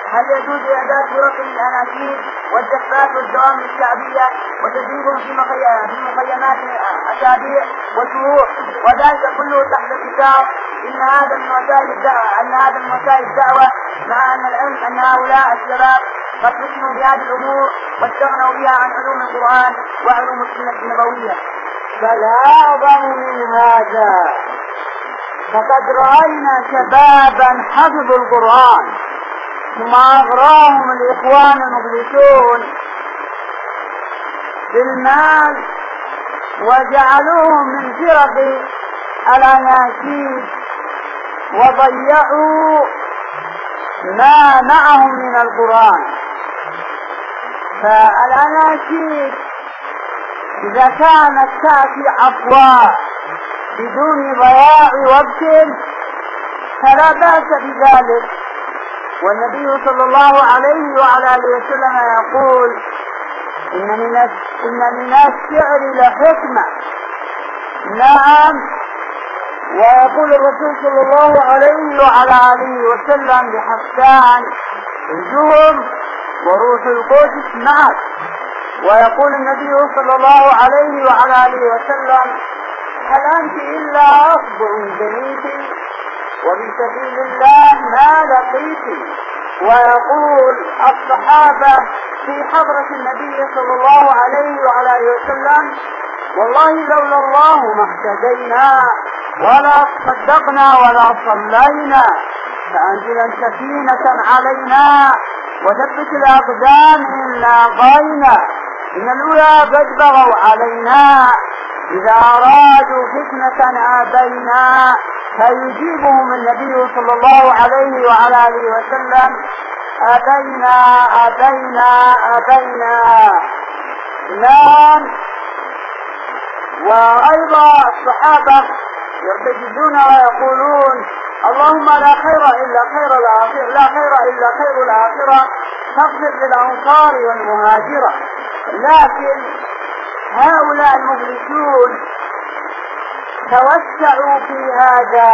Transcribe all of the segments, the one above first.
هل يجوز إعداد فرق للأناشيد والزفات والدوام الشعبية وتدريبهم في مخيمات أسابيع وشهور، وذلك كله تحت الكتاب إن هذا من وسائل الدعوة، مع أن العلم أن هؤلاء الشباب قد فتنوا بهذه الأمور واستغنوا بها عن علوم القرآن وعلوم السنة النبوية. بل أعظم من هذا، فقد رأينا شبابا حفظوا القرآن ثم أغراهم الإخوان المبلسون بالمال وجعلوهم من فرق الأناشيد وضيعوا ما معهم من القرآن. فالأناشيد إذا كانت تأتي أفواه بدون ضياع وقت فلا بأس بذلك، والنبي صلى الله عليه وعلى آله وسلم يقول إن من الشعر لحكمة. نعم، ويقول الرسول صلى الله عليه وعلى آله وسلم لحسان الجهم وروح القدس معك، ويقول النبي صلى الله عليه وعلى آله وسلم هل أنت إلا أصبع جنيت وبسبيل الله ما لقيت. ويقول الصحابة في حضرة النبي صلى الله عليه وعلى آله وسلم والله لولا الله ما اهتدينا ولا صدقنا ولا صلينا، فأنزل سكينة علينا وثبت الأقدام إن لاقينا، إن الأولى قد بغوا علينا إذا أرادوا فتنة آبينا. فيجيبهم النبي صلى الله عليه وعلى آله وسلم أبينا أبينا أبينا. نعم، وأيضا الصحابة يرتجزون ويقولون اللهم لا خير إلا خير الآخرة فاغفر للأنصار والمهاجرة. لكن هؤلاء المبلسون توسعوا في هذا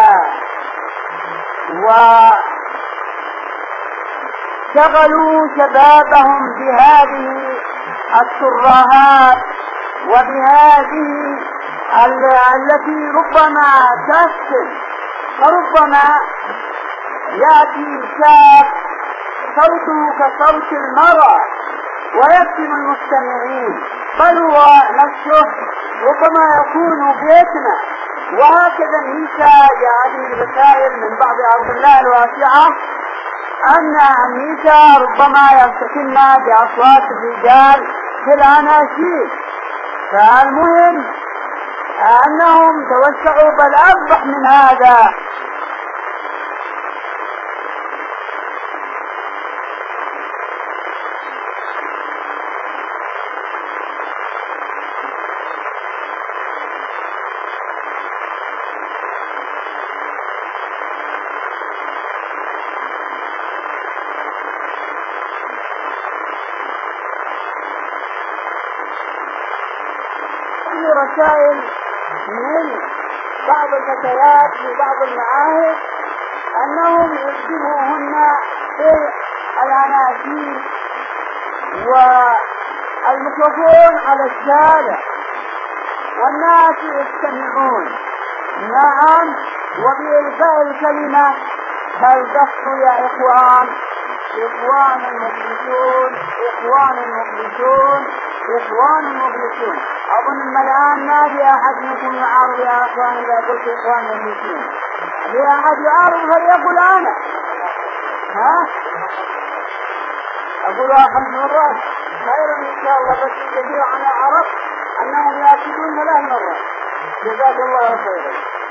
وشغلوا شبابهم بهذه الترهات وبهذه التي ربما تفسد. فربما يأتي شاب صوته كصوت المرأة ويفتن المستمعين، بل هو نفسه ربما يكون بيتنا. وهكذا النساء هذه الرسائل من بعض أرض الله الواسعة أن النساء ربما يفتتن بأصوات الرجال في الأناشيد. فالمهم أنهم توسعوا بل أصبح من هذا. رسائل من بعض الفتيات في بعض المعاهد أنهم يشبهوهن في الأناشيد والميكروفون على الشارع والناس يستمعون. نعم، وبإلقاء الكلمة فالدفع يا إخوان المبلسون أظن الآن ما في أحد منكم يعارض يا أخوان إذا قلت إخوان المسلمين. في أحد يعارض فليقل أنا. أقولها 5 مرات خيرا إن شاء الله، بس كثير عن العرب أنهم يأكلون 3 مرات. جزاك الله خيرا.